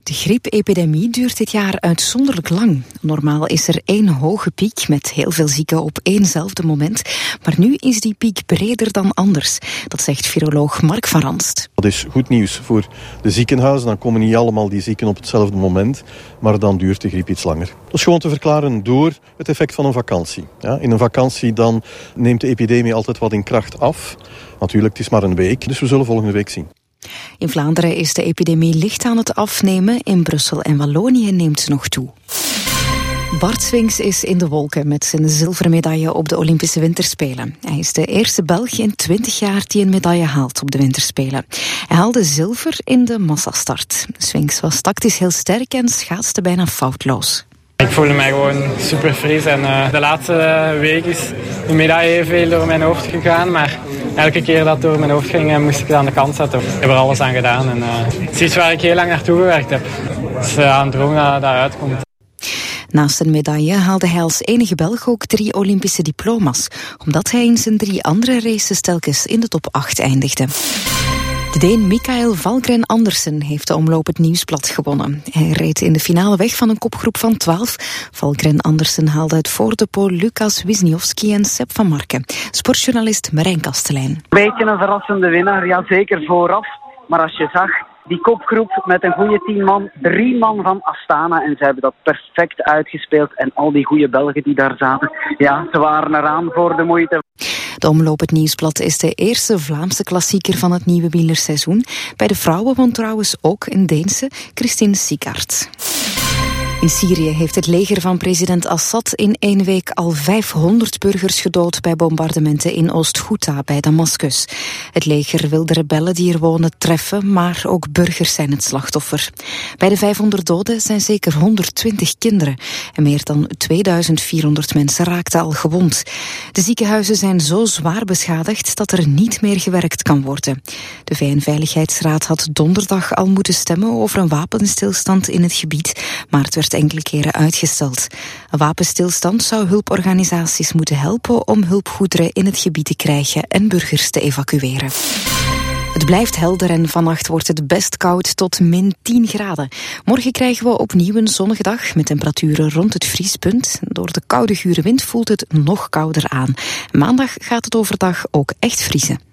De griepepidemie duurt dit jaar uitzonderlijk lang. Normaal is er 1 hoge piek met heel veel zieken op éénzelfde moment. Maar nu is die piek breder dan anders. Dat zegt viroloog Mark van Ranst. Dat is goed nieuws voor de ziekenhuizen. Dan komen niet allemaal die zieken op hetzelfde moment. Maar dan duurt de griep iets langer. Dat is gewoon te verklaren door het effect van een vakantie. Ja, in een vakantie dan neemt de epidemie altijd wat in kracht af. Natuurlijk, het is maar een week. Dus we zullen volgende week zien. In Vlaanderen is de epidemie licht aan het afnemen. In Brussel en Wallonië neemt ze nog toe. Bart Swings is in de wolken met zijn zilveren medaille op de Olympische Winterspelen. Hij is de eerste Belg in 20 jaar die een medaille haalt op de Winterspelen. Hij haalde zilver in de massastart. Swings was tactisch heel sterk en schaatste bijna foutloos. Ik voelde mij gewoon super fris en de laatste week is de medaille heel veel door mijn hoofd gegaan, maar elke keer dat door mijn hoofd ging moest ik het aan de kant zetten. Ik heb er alles aan gedaan en het is iets waar ik heel lang naartoe gewerkt heb. Het is een droom dat uitkomt. Naast een medaille haalde hij als enige Belg ook 3 Olympische diploma's, omdat hij in zijn 3 andere races telkens in de top 8 eindigde. De Deen Mikael Valgren Andersen heeft de Omloop het Nieuwsblad gewonnen. Hij reed in de finale weg van een kopgroep van 12. Valgren Andersen haalde het voor de Pool Lukas Wisniewski en Sepp van Marken. Sportjournalist Marijn Kastelein. Een beetje een verrassende winnaar, ja zeker vooraf. Maar als je zag, die kopgroep met een goede 10 man, 3 man van Astana. En ze hebben dat perfect uitgespeeld. En al die goede Belgen die daar zaten, ja, ze waren eraan voor de moeite. De Omloop het Nieuwsblad is de eerste Vlaamse klassieker van het nieuwe wielerseizoen. Bij de vrouwen won trouwens ook een Deense, Christine Sigaard. In Syrië heeft het leger van president Assad in 1 week al 500 burgers gedood bij bombardementen in Oost-Ghouta bij Damascus. Het leger wil de rebellen die er wonen treffen, maar ook burgers zijn het slachtoffer. Bij de 500 doden zijn zeker 120 kinderen en meer dan 2400 mensen raakten al gewond. De ziekenhuizen zijn zo zwaar beschadigd dat er niet meer gewerkt kan worden. De VN-veiligheidsraad had donderdag al moeten stemmen over een wapenstilstand in het gebied, maar het werd enkele keren uitgesteld. Een wapenstilstand zou hulporganisaties moeten helpen om hulpgoederen in het gebied te krijgen en burgers te evacueren. Het blijft helder en vannacht wordt het best koud tot min 10 graden. Morgen krijgen we opnieuw een zonnige dag met temperaturen rond het vriespunt. Door de koude gure wind voelt het nog kouder aan. Maandag gaat het overdag ook echt vriezen.